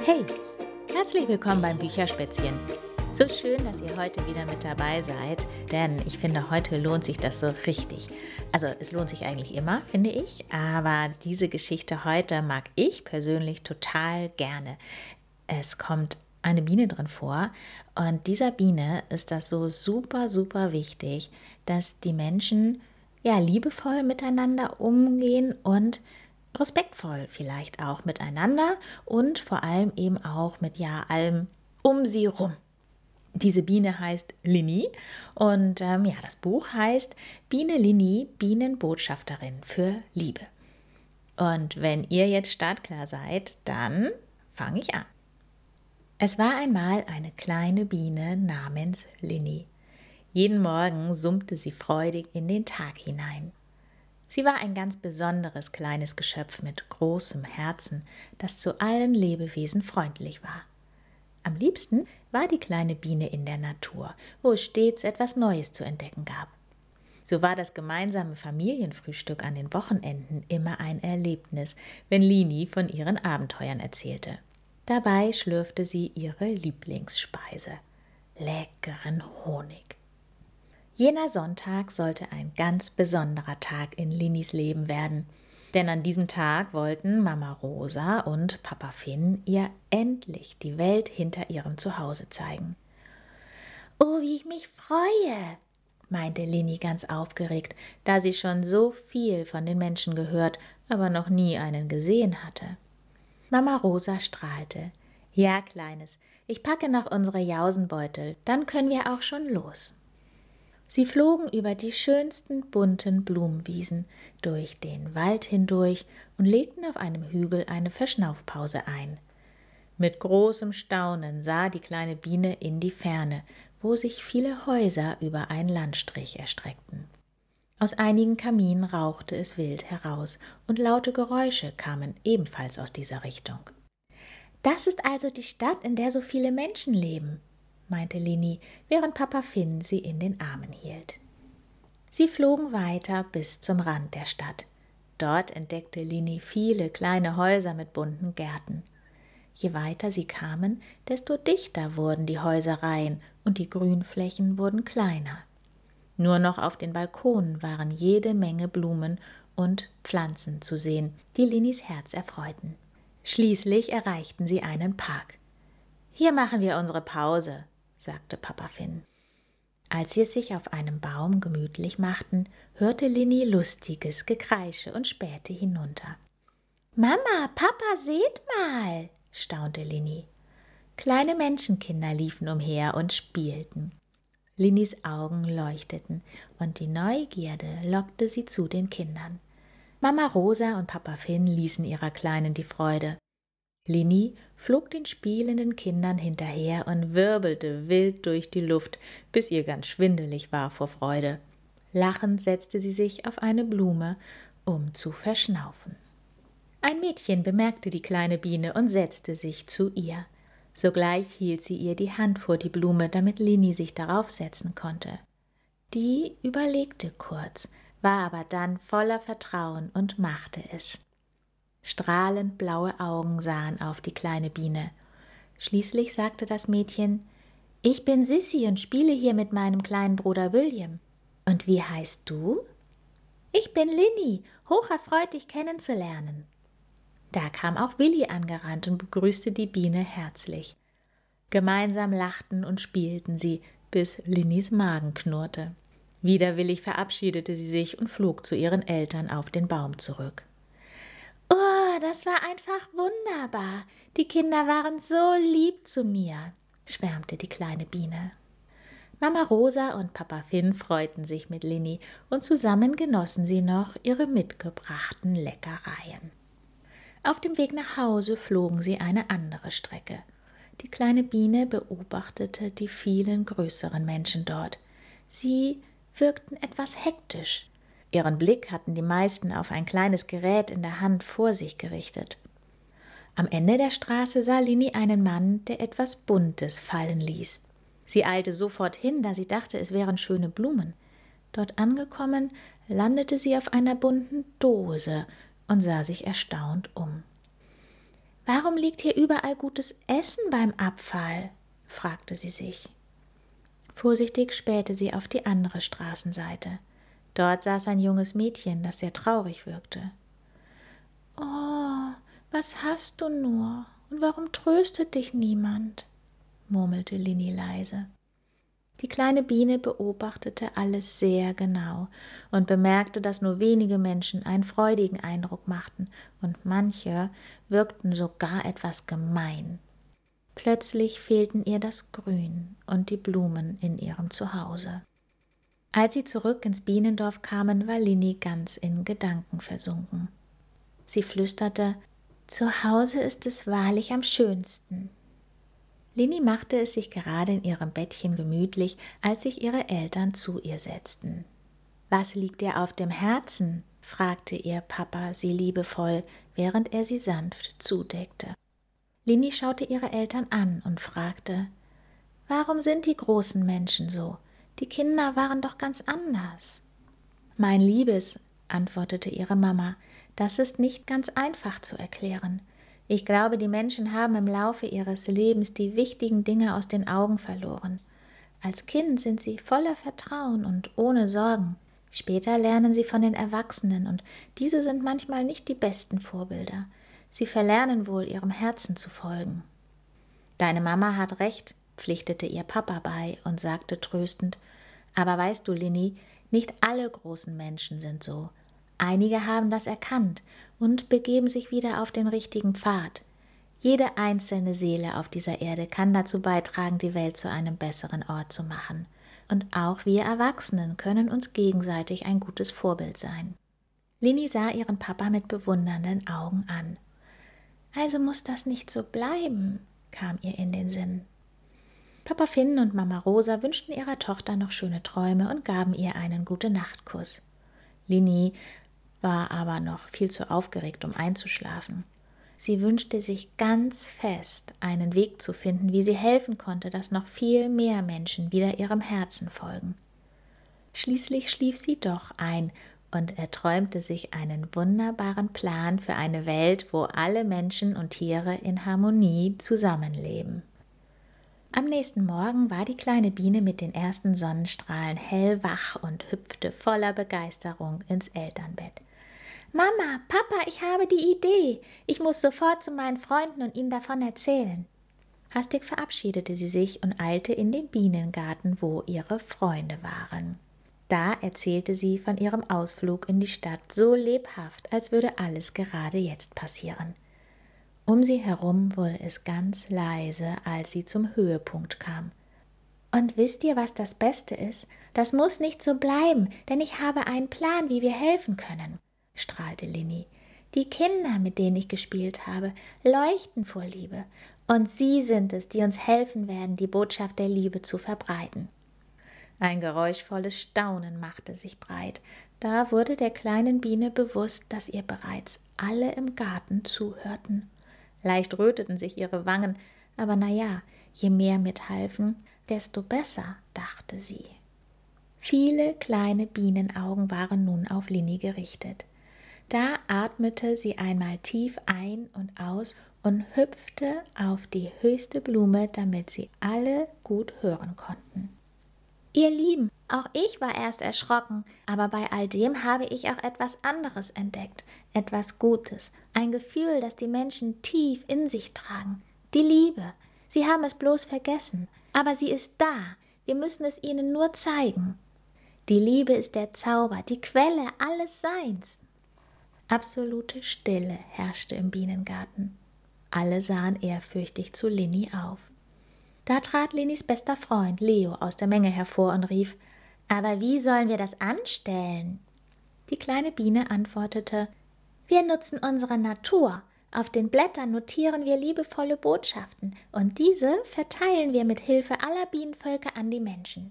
Hey, herzlich willkommen beim Bücherspätzchen. So schön, dass ihr heute wieder mit dabei seid, denn ich finde, heute lohnt sich das so richtig. Also es lohnt sich eigentlich immer, finde ich, aber diese Geschichte heute mag ich persönlich total gerne. Es kommt eine Biene drin vor und dieser Biene ist das so super, super wichtig, dass die Menschen ja liebevoll miteinander umgehen und respektvoll vielleicht auch miteinander und vor allem eben auch mit ja allem um sie rum. Diese Biene heißt Lini und das Buch heißt Biene Lini, Bienenbotschafterin für Liebe. Und wenn ihr jetzt startklar seid, dann fange ich an. Es war einmal eine kleine Biene namens Lini. Jeden Morgen summte sie freudig in den Tag hinein. Sie war ein ganz besonderes kleines Geschöpf mit großem Herzen, das zu allen Lebewesen freundlich war. Am liebsten war die kleine Biene in der Natur, wo es stets etwas Neues zu entdecken gab. So war das gemeinsame Familienfrühstück an den Wochenenden immer ein Erlebnis, wenn Lini von ihren Abenteuern erzählte. Dabei schlürfte sie ihre Lieblingsspeise, leckeren Honig. Jener Sonntag sollte ein ganz besonderer Tag in Linis Leben werden, denn an diesem Tag wollten Mama Rosa und Papa Finn ihr endlich die Welt hinter ihrem Zuhause zeigen. »Oh, wie ich mich freue«, meinte Lini ganz aufgeregt, da sie schon so viel von den Menschen gehört, aber noch nie einen gesehen hatte. Mama Rosa strahlte. »Ja, Kleines, ich packe noch unsere Jausenbeutel, dann können wir auch schon los.« Sie flogen über die schönsten bunten Blumenwiesen, durch den Wald hindurch und legten auf einem Hügel eine Verschnaufpause ein. Mit großem Staunen sah die kleine Biene in die Ferne, wo sich viele Häuser über einen Landstrich erstreckten. Aus einigen Kaminen rauchte es wild heraus, und laute Geräusche kamen ebenfalls aus dieser Richtung. »Das ist also die Stadt, in der so viele Menschen leben«, meinte Lini, während Papa Finn sie in den Armen hielt. Sie flogen weiter bis zum Rand der Stadt. Dort entdeckte Lini viele kleine Häuser mit bunten Gärten. Je weiter sie kamen, desto dichter wurden die Häuserreihen und die Grünflächen wurden kleiner. Nur noch auf den Balkonen waren jede Menge Blumen und Pflanzen zu sehen, die Linis Herz erfreuten. Schließlich erreichten sie einen Park. »Hier machen wir unsere Pause«, sagte Papa Finn. Als sie es sich auf einem Baum gemütlich machten, hörte Lini lustiges Gekreische und spähte hinunter. »Mama, Papa, seht mal«, staunte Lini. Kleine Menschenkinder liefen umher und spielten. Linis Augen leuchteten und die Neugierde lockte sie zu den Kindern. Mama Rosa und Papa Finn ließen ihrer Kleinen die Freude. Lini flog den spielenden Kindern hinterher und wirbelte wild durch die Luft, bis ihr ganz schwindelig war vor Freude. Lachend setzte sie sich auf eine Blume, um zu verschnaufen. Ein Mädchen bemerkte die kleine Biene und setzte sich zu ihr. Sogleich hielt sie ihr die Hand vor die Blume, damit Lini sich darauf setzen konnte. Die überlegte kurz, war aber dann voller Vertrauen und machte es. Strahlend blaue Augen sahen auf die kleine Biene. Schließlich sagte das Mädchen, »Ich bin Sissi und spiele hier mit meinem kleinen Bruder William. Und wie heißt du?« »Ich bin Lini, hocherfreut, dich kennenzulernen.« Da kam auch Willi angerannt und begrüßte die Biene herzlich. Gemeinsam lachten und spielten sie, bis Linis Magen knurrte. Widerwillig verabschiedete sie sich und flog zu ihren Eltern auf den Baum zurück. »Oh, das war einfach wunderbar. Die Kinder waren so lieb zu mir«, schwärmte die kleine Biene. Mama Rosa und Papa Finn freuten sich mit Lini und zusammen genossen sie noch ihre mitgebrachten Leckereien. Auf dem Weg nach Hause flogen sie eine andere Strecke. Die kleine Biene beobachtete die vielen größeren Menschen dort. Sie wirkten etwas hektisch. Ihren Blick hatten die meisten auf ein kleines Gerät in der Hand vor sich gerichtet. Am Ende der Straße sah Lini einen Mann, der etwas Buntes fallen ließ. Sie eilte sofort hin, da sie dachte, es wären schöne Blumen. Dort angekommen, landete sie auf einer bunten Dose und sah sich erstaunt um. »Warum liegt hier überall gutes Essen beim Abfall?« fragte sie sich. Vorsichtig spähte sie auf die andere Straßenseite. Dort saß ein junges Mädchen, das sehr traurig wirkte. »Oh, was hast du nur? Und warum tröstet dich niemand?« murmelte Linni leise. Die kleine Biene beobachtete alles sehr genau und bemerkte, dass nur wenige Menschen einen freudigen Eindruck machten und manche wirkten sogar etwas gemein. Plötzlich fehlten ihr das Grün und die Blumen in ihrem Zuhause. Als sie zurück ins Bienendorf kamen, war Linni ganz in Gedanken versunken. Sie flüsterte: »Zu Hause ist es wahrlich am schönsten.« Linni machte es sich gerade in ihrem Bettchen gemütlich, als sich ihre Eltern zu ihr setzten. »Was liegt dir auf dem Herzen?« fragte ihr Papa sie liebevoll, während er sie sanft zudeckte. Linni schaute ihre Eltern an und fragte: »Warum sind die großen Menschen so? Die Kinder waren doch ganz anders.« »Mein Liebes«, antwortete ihre Mama, »das ist nicht ganz einfach zu erklären. Ich glaube, die Menschen haben im Laufe ihres Lebens die wichtigen Dinge aus den Augen verloren. Als Kind sind sie voller Vertrauen und ohne Sorgen. Später lernen sie von den Erwachsenen und diese sind manchmal nicht die besten Vorbilder. Sie verlernen wohl, ihrem Herzen zu folgen.« »Deine Mama hat recht«, pflichtete ihr Papa bei und sagte tröstend, »aber weißt du, Linni, nicht alle großen Menschen sind so. Einige haben das erkannt und begeben sich wieder auf den richtigen Pfad. Jede einzelne Seele auf dieser Erde kann dazu beitragen, die Welt zu einem besseren Ort zu machen. Und auch wir Erwachsenen können uns gegenseitig ein gutes Vorbild sein.« Linni sah ihren Papa mit bewundernden Augen an. »Also muss das nicht so bleiben«, kam ihr in den Sinn. Papa Finn und Mama Rosa wünschten ihrer Tochter noch schöne Träume und gaben ihr einen Gute-Nacht-Kuss. Linni war aber noch viel zu aufgeregt, um einzuschlafen. Sie wünschte sich ganz fest, einen Weg zu finden, wie sie helfen konnte, dass noch viel mehr Menschen wieder ihrem Herzen folgen. Schließlich schlief sie doch ein und erträumte sich einen wunderbaren Plan für eine Welt, wo alle Menschen und Tiere in Harmonie zusammenleben. Am nächsten Morgen war die kleine Biene mit den ersten Sonnenstrahlen hellwach und hüpfte voller Begeisterung ins Elternbett. »Mama, Papa, ich habe die Idee. Ich muss sofort zu meinen Freunden und ihnen davon erzählen.« Hastig verabschiedete sie sich und eilte in den Bienengarten, wo ihre Freunde waren. Da erzählte sie von ihrem Ausflug in die Stadt so lebhaft, als würde alles gerade jetzt passieren. Um sie herum wurde es ganz leise, als sie zum Höhepunkt kam. »Und wisst ihr, was das Beste ist? Das muss nicht so bleiben, denn ich habe einen Plan, wie wir helfen können«, strahlte Linni. »Die Kinder, mit denen ich gespielt habe, leuchten vor Liebe. Und sie sind es, die uns helfen werden, die Botschaft der Liebe zu verbreiten.« Ein geräuschvolles Staunen machte sich breit. Da wurde der kleinen Biene bewusst, dass ihr bereits alle im Garten zuhörten. Leicht röteten sich ihre Wangen, aber je mehr mithalfen, desto besser, dachte sie. Viele kleine Bienenaugen waren nun auf Linni gerichtet. Da atmete sie einmal tief ein und aus und hüpfte auf die höchste Blume, damit sie alle gut hören konnten. »Ihr Lieben, auch ich war erst erschrocken, aber bei all dem habe ich auch etwas anderes entdeckt, etwas Gutes, ein Gefühl, das die Menschen tief in sich tragen. Die Liebe. Sie haben es bloß vergessen, aber sie ist da. Wir müssen es ihnen nur zeigen. Die Liebe ist der Zauber, die Quelle alles Seins.« Absolute Stille herrschte im Bienengarten. Alle sahen ehrfürchtig zu Linni auf. Da trat Linnis bester Freund Leo aus der Menge hervor und rief: »Aber wie sollen wir das anstellen?« Die kleine Biene antwortete: »Wir nutzen unsere Natur. Auf den Blättern notieren wir liebevolle Botschaften und diese verteilen wir mit Hilfe aller Bienenvölker an die Menschen.«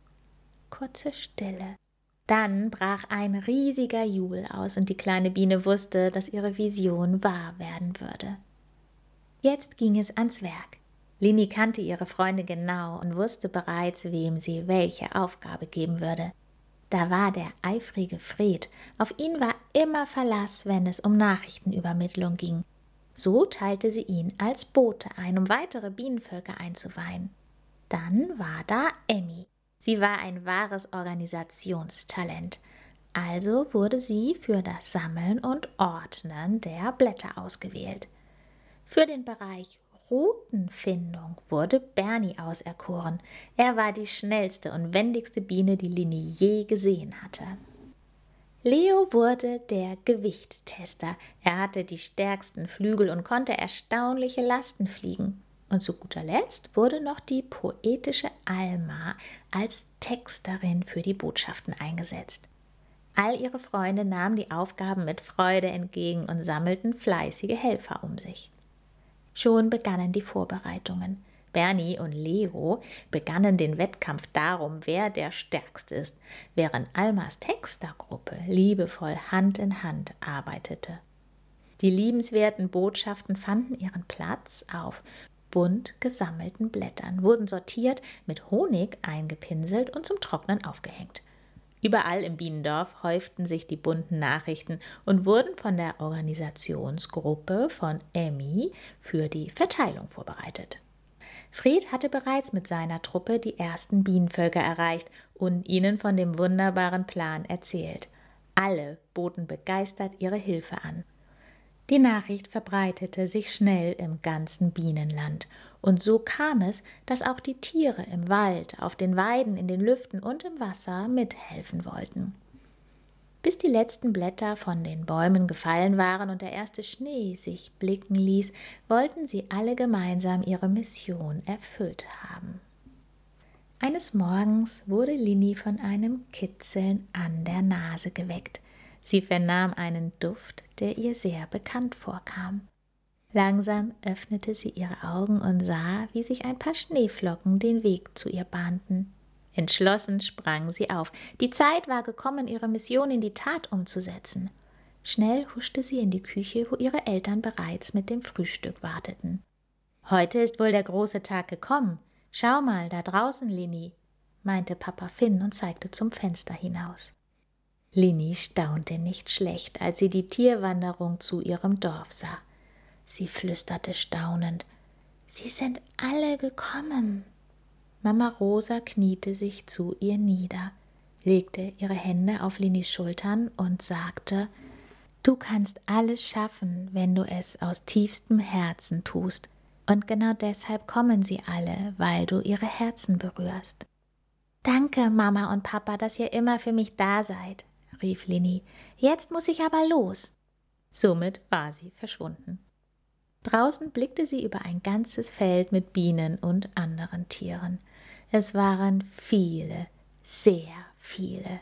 Kurze Stille. Dann brach ein riesiger Jubel aus und die kleine Biene wusste, dass ihre Vision wahr werden würde. Jetzt ging es ans Werk. Linni kannte ihre Freunde genau und wusste bereits, wem sie welche Aufgabe geben würde. Da war der eifrige Fred. Auf ihn war immer Verlass, wenn es um Nachrichtenübermittlung ging. So teilte sie ihn als Bote ein, um weitere Bienenvölker einzuweihen. Dann war da Emmy. Sie war ein wahres Organisationstalent. Also wurde sie für das Sammeln und Ordnen der Blätter ausgewählt. Für den Bereich Routenfindung wurde Bernie auserkoren. Er war die schnellste und wendigste Biene, die Lini je gesehen hatte. Leo wurde der Gewichttester. Er hatte die stärksten Flügel und konnte erstaunliche Lasten fliegen. Und zu guter Letzt wurde noch die poetische Alma als Texterin für die Botschaften eingesetzt. All ihre Freunde nahmen die Aufgaben mit Freude entgegen und sammelten fleißige Helfer um sich. Schon begannen die Vorbereitungen. Bernie und Leo begannen den Wettkampf darum, wer der Stärkste ist, während Almas Textergruppe liebevoll Hand in Hand arbeitete. Die liebenswerten Botschaften fanden ihren Platz auf bunt gesammelten Blättern, wurden sortiert, mit Honig eingepinselt und zum Trocknen aufgehängt. Überall im Bienendorf häuften sich die bunten Nachrichten und wurden von der Organisationsgruppe von Emmy für die Verteilung vorbereitet. Fred hatte bereits mit seiner Truppe die ersten Bienenvölker erreicht und ihnen von dem wunderbaren Plan erzählt. Alle boten begeistert ihre Hilfe an. Die Nachricht verbreitete sich schnell im ganzen Bienenland. Und so kam es, dass auch die Tiere im Wald, auf den Weiden, in den Lüften und im Wasser mithelfen wollten. Bis die letzten Blätter von den Bäumen gefallen waren und der erste Schnee sich blicken ließ, wollten sie alle gemeinsam ihre Mission erfüllt haben. Eines Morgens wurde Lini von einem Kitzeln an der Nase geweckt. Sie vernahm einen Duft, der ihr sehr bekannt vorkam. Langsam öffnete sie ihre Augen und sah, wie sich ein paar Schneeflocken den Weg zu ihr bahnten. Entschlossen sprang sie auf. Die Zeit war gekommen, ihre Mission in die Tat umzusetzen. Schnell huschte sie in die Küche, wo ihre Eltern bereits mit dem Frühstück warteten. »Heute ist wohl der große Tag gekommen. Schau mal, da draußen, Lini«, meinte Papa Finn und zeigte zum Fenster hinaus. Lini staunte nicht schlecht, als sie die Tierwanderung zu ihrem Dorf sah. Sie flüsterte staunend: »Sie sind alle gekommen.« Mama Rosa kniete sich zu ihr nieder, legte ihre Hände auf Linis Schultern und sagte: »Du kannst alles schaffen, wenn du es aus tiefstem Herzen tust. Und genau deshalb kommen sie alle, weil du ihre Herzen berührst.« »Danke, Mama und Papa, dass ihr immer für mich da seid«, rief Lini. »Jetzt muss ich aber los.« Somit war sie verschwunden. Draußen blickte sie über ein ganzes Feld mit Bienen und anderen Tieren. Es waren viele, sehr viele.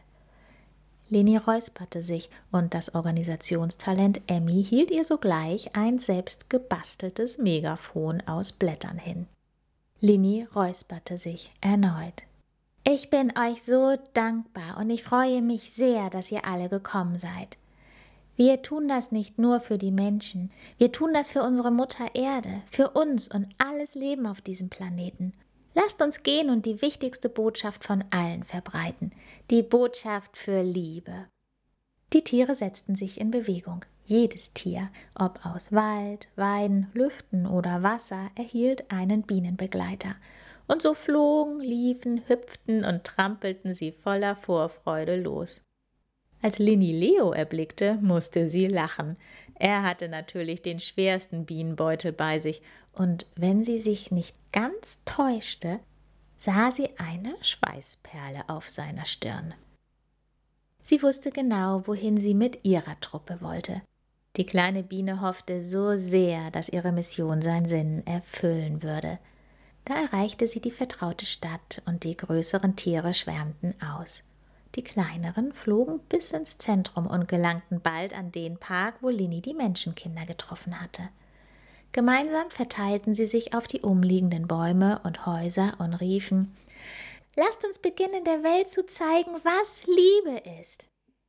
Lini räusperte sich und das Organisationstalent Emmy hielt ihr sogleich ein selbst gebasteltes Megafon aus Blättern hin. Lini räusperte sich erneut. »Ich bin euch so dankbar und ich freue mich sehr, dass ihr alle gekommen seid. Wir tun das nicht nur für die Menschen, wir tun das für unsere Mutter Erde, für uns und alles Leben auf diesem Planeten. Lasst uns gehen und die wichtigste Botschaft von allen verbreiten, die Botschaft für Liebe.« Die Tiere setzten sich in Bewegung. Jedes Tier, ob aus Wald, Weiden, Lüften oder Wasser, erhielt einen Bienenbegleiter. Und so flogen, liefen, hüpften und trampelten sie voller Vorfreude los. Als Lini Leo erblickte, musste sie lachen. Er hatte natürlich den schwersten Bienenbeutel bei sich, und wenn sie sich nicht ganz täuschte, sah sie eine Schweißperle auf seiner Stirn. Sie wusste genau, wohin sie mit ihrer Truppe wollte. Die kleine Biene hoffte so sehr, dass ihre Mission seinen Sinn erfüllen würde. Da erreichte sie die vertraute Stadt und die größeren Tiere schwärmten aus. Die kleineren flogen bis ins Zentrum und gelangten bald an den Park, wo Lini die Menschenkinder getroffen hatte. Gemeinsam verteilten sie sich auf die umliegenden Bäume und Häuser und riefen: »Lasst uns beginnen, der Welt zu zeigen, was Liebe ist.«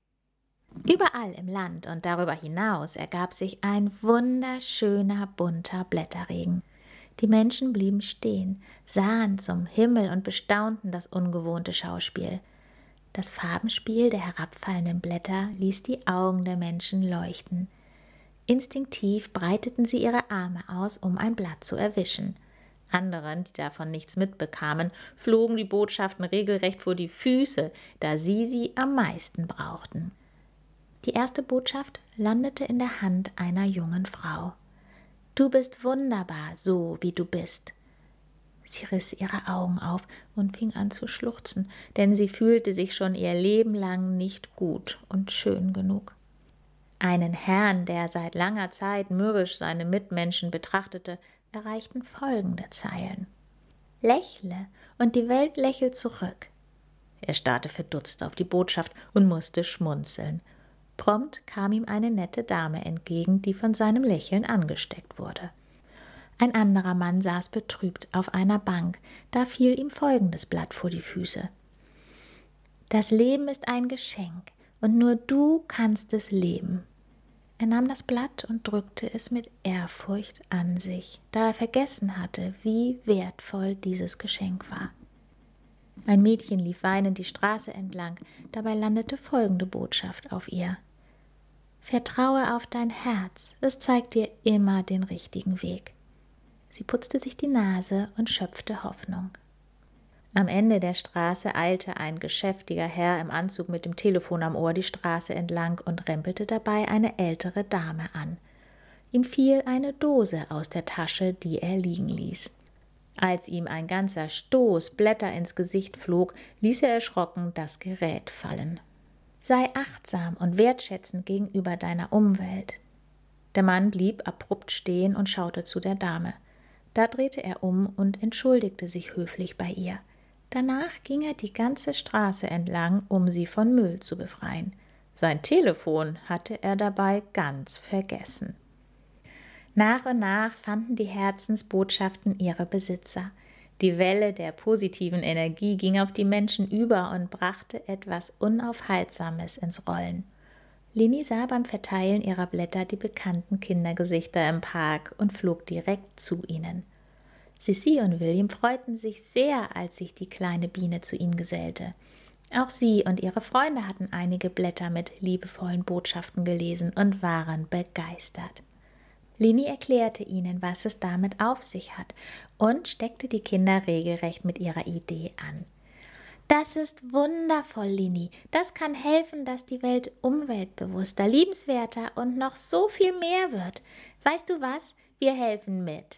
Überall im Land und darüber hinaus ergab sich ein wunderschöner, bunter Blätterregen. Die Menschen blieben stehen, sahen zum Himmel und bestaunten das ungewohnte Schauspiel. Das Farbenspiel der herabfallenden Blätter ließ die Augen der Menschen leuchten. Instinktiv breiteten sie ihre Arme aus, um ein Blatt zu erwischen. Anderen, die davon nichts mitbekamen, flogen die Botschaften regelrecht vor die Füße, da sie am meisten brauchten. Die erste Botschaft landete in der Hand einer jungen Frau. »Du bist wunderbar, so wie du bist.« Sie riss ihre Augen auf und fing an zu schluchzen, denn sie fühlte sich schon ihr Leben lang nicht gut und schön genug. Einen Herrn, der seit langer Zeit mürrisch seine Mitmenschen betrachtete, erreichten folgende Zeilen. »Lächle, und die Welt lächelt zurück.« Er starrte verdutzt auf die Botschaft und musste schmunzeln. Prompt kam ihm eine nette Dame entgegen, die von seinem Lächeln angesteckt wurde. Ein anderer Mann saß betrübt auf einer Bank, da fiel ihm folgendes Blatt vor die Füße. »Das Leben ist ein Geschenk, und nur du kannst es leben.« Er nahm das Blatt und drückte es mit Ehrfurcht an sich, da er vergessen hatte, wie wertvoll dieses Geschenk war. Ein Mädchen lief weinend die Straße entlang, dabei landete folgende Botschaft auf ihr. »Vertraue auf dein Herz, es zeigt dir immer den richtigen Weg.« Sie putzte sich die Nase und schöpfte Hoffnung. Am Ende der Straße eilte ein geschäftiger Herr im Anzug mit dem Telefon am Ohr die Straße entlang und rempelte dabei eine ältere Dame an. Ihm fiel eine Dose aus der Tasche, die er liegen ließ. Als ihm ein ganzer Stoß Blätter ins Gesicht flog, ließ er erschrocken das Gerät fallen. »Sei achtsam und wertschätzend gegenüber deiner Umwelt.« Der Mann blieb abrupt stehen und schaute zu der Dame. Da drehte er um und entschuldigte sich höflich bei ihr. Danach ging er die ganze Straße entlang, um sie von Müll zu befreien. Sein Telefon hatte er dabei ganz vergessen. Nach und nach fanden die Herzensbotschaften ihre Besitzer. Die Welle der positiven Energie ging auf die Menschen über und brachte etwas Unaufhaltsames ins Rollen. Lini sah beim Verteilen ihrer Blätter die bekannten Kindergesichter im Park und flog direkt zu ihnen. Sissi und William freuten sich sehr, als sich die kleine Biene zu ihnen gesellte. Auch sie und ihre Freunde hatten einige Blätter mit liebevollen Botschaften gelesen und waren begeistert. Lini erklärte ihnen, was es damit auf sich hat und steckte die Kinder regelrecht mit ihrer Idee an. »Das ist wundervoll, Lini. Das kann helfen, dass die Welt umweltbewusster, liebenswerter und noch so viel mehr wird. Weißt du was? Wir helfen mit.«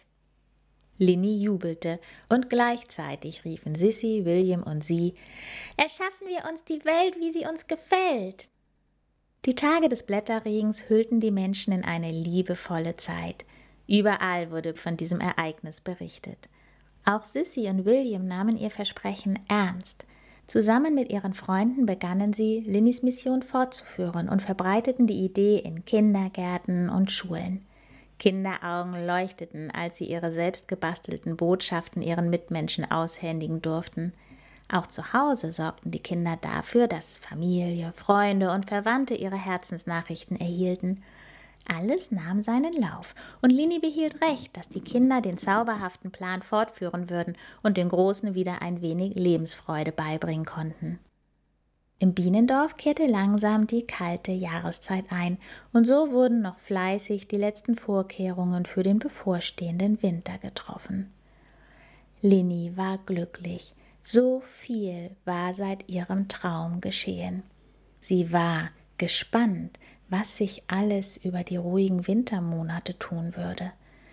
Lini jubelte und gleichzeitig riefen Sissi, William und sie, »Erschaffen wir uns die Welt, wie sie uns gefällt!« Die Tage des Blätterregens hüllten die Menschen in eine liebevolle Zeit. Überall wurde von diesem Ereignis berichtet. Auch Sissi und William nahmen ihr Versprechen ernst. Zusammen mit ihren Freunden begannen sie, Linis Mission fortzuführen und verbreiteten die Idee in Kindergärten und Schulen. Kinderaugen leuchteten, als sie ihre selbstgebastelten Botschaften ihren Mitmenschen aushändigen durften. Auch zu Hause sorgten die Kinder dafür, dass Familie, Freunde und Verwandte ihre Herzensnachrichten erhielten. Alles nahm seinen Lauf, und Lini behielt recht, dass die Kinder den zauberhaften Plan fortführen würden und den Großen wieder ein wenig Lebensfreude beibringen konnten. Im Bienendorf kehrte langsam die kalte Jahreszeit ein, und so wurden noch fleißig die letzten Vorkehrungen für den bevorstehenden Winter getroffen. Lini war glücklich. So viel war seit ihrem Traum geschehen. Sie war gespannt, was sich alles über die ruhigen Wintermonate tun würde.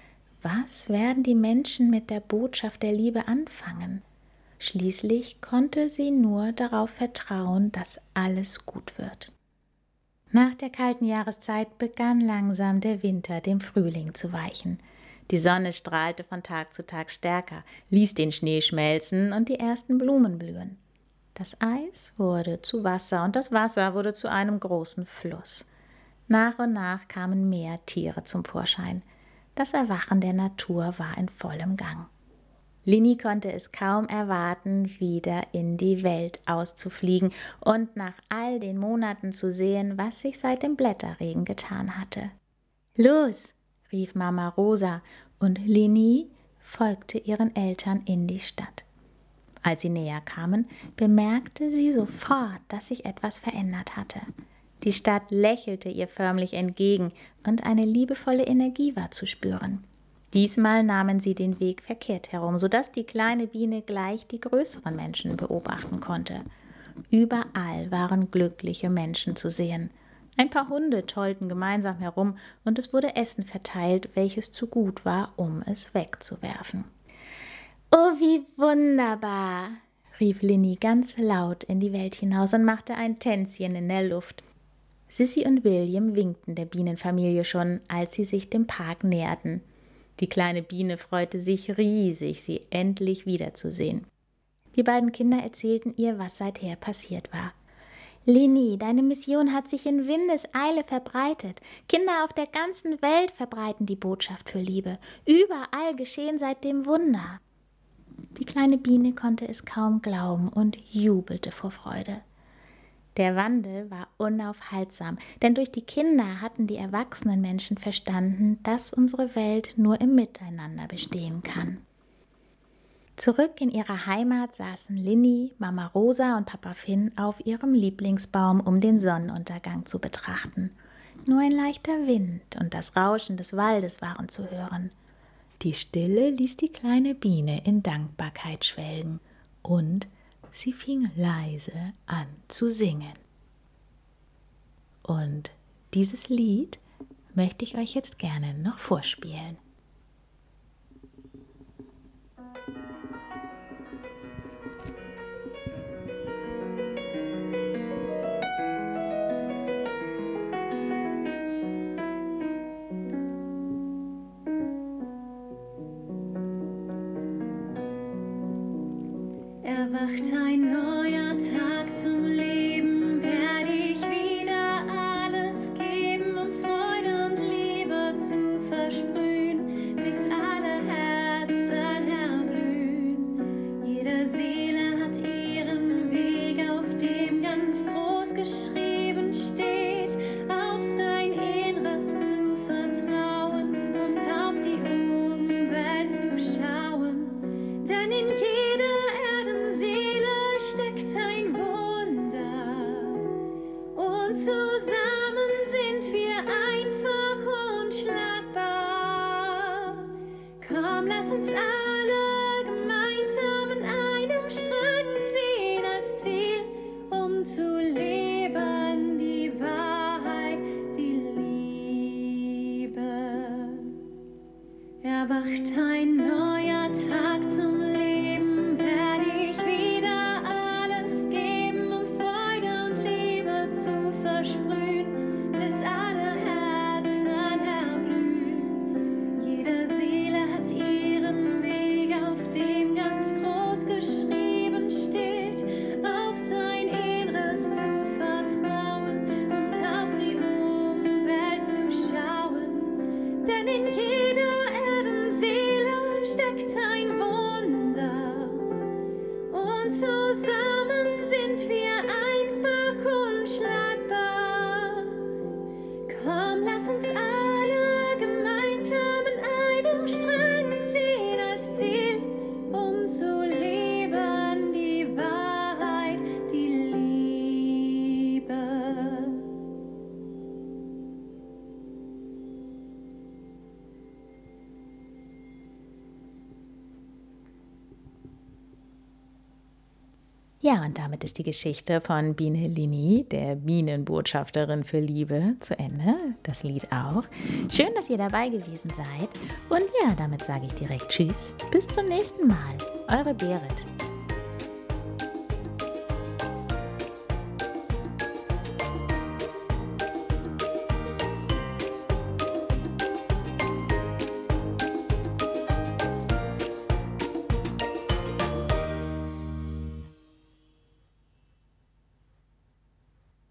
Was werden die Menschen mit der Botschaft der Liebe anfangen? Schließlich konnte sie nur darauf vertrauen, dass alles gut wird. Nach der kalten Jahreszeit begann langsam der Winter dem Frühling zu weichen. Die Sonne strahlte von Tag zu Tag stärker, ließ den Schnee schmelzen und die ersten Blumen blühen. Das Eis wurde zu Wasser und das Wasser wurde zu einem großen Fluss. Nach und nach kamen mehr Tiere zum Vorschein. Das Erwachen der Natur war in vollem Gang. Lini konnte es kaum erwarten, wieder in die Welt auszufliegen und nach all den Monaten zu sehen, was sich seit dem Blätterregen getan hatte. »Los!« rief Mama Rosa, und Lini folgte ihren Eltern in die Stadt. Als sie näher kamen, bemerkte sie sofort, dass sich etwas verändert hatte. Die Stadt lächelte ihr förmlich entgegen und eine liebevolle Energie war zu spüren. Diesmal nahmen sie den Weg verkehrt herum, sodass die kleine Biene gleich die größeren Menschen beobachten konnte. Überall waren glückliche Menschen zu sehen. Ein paar Hunde tollten gemeinsam herum und es wurde Essen verteilt, welches zu gut war, um es wegzuwerfen. »Oh, wie wunderbar«, rief Linny ganz laut in die Welt hinaus und machte ein Tänzchen in der Luft. Sissy und William winkten der Bienenfamilie schon, als sie sich dem Park näherten. Die kleine Biene freute sich riesig, sie endlich wiederzusehen. Die beiden Kinder erzählten ihr, was seither passiert war. »Linny, deine Mission hat sich in Windeseile verbreitet. Kinder auf der ganzen Welt verbreiten die Botschaft für Liebe. Überall geschehen seitdem Wunder.« Die kleine Biene konnte es kaum glauben und jubelte vor Freude. Der Wandel war unaufhaltsam, denn durch die Kinder hatten die erwachsenen Menschen verstanden, dass unsere Welt nur im Miteinander bestehen kann. Zurück in ihrer Heimat saßen Linny, Mama Rosa und Papa Finn auf ihrem Lieblingsbaum, um den Sonnenuntergang zu betrachten. Nur ein leichter Wind und das Rauschen des Waldes waren zu hören. Die Stille ließ die kleine Biene in Dankbarkeit schwelgen und sie fing leise an zu singen. Und dieses Lied möchte ich euch jetzt gerne noch vorspielen. Erwacht ein neuer Tag zum Leben, werde ich wieder alles geben, um Freude und Liebe zu versprühen, bis alle Herzen erblühen. Jede Seele hat ihren Weg, auf dem ganz groß geschrieben steht, auf sein Inneres zu vertrauen und auf die Umwelt zu schauen, denn in jeder steckt ein Wunder und zusammen sind wir einfach unschlagbar. Komm, lass uns alle gemeinsam an einem Strang ziehen als Ziel, um zu leben, die Wahrheit, die Liebe. Erwacht ein neuer Tag zum Leben, werde ich wieder alles geben, um Freude und Liebe zu versprühen, bis alle Herzen erblühen. Jede Seele hat ihren Weg, auf dem ganz groß geschrieben steht, auf sein Inneres zu vertrauen und auf die Umwelt zu schauen, denn in jeder Erdenseele steckt ein Wunder und zusammen sind wir einfach unschlagbar. Komm, lass uns alle gemeinsam an einem Strang ziehen als Ziel, um zu leben, die Wahrheit, die Liebe. Ja, und damit ist die Geschichte von Biene Linny, der Bienenbotschafterin für Liebe, zu Ende. Das Lied auch. Schön, dass ihr dabei gewesen seid. Und ja, damit sage ich direkt Tschüss. Bis zum nächsten Mal. Eure Berit.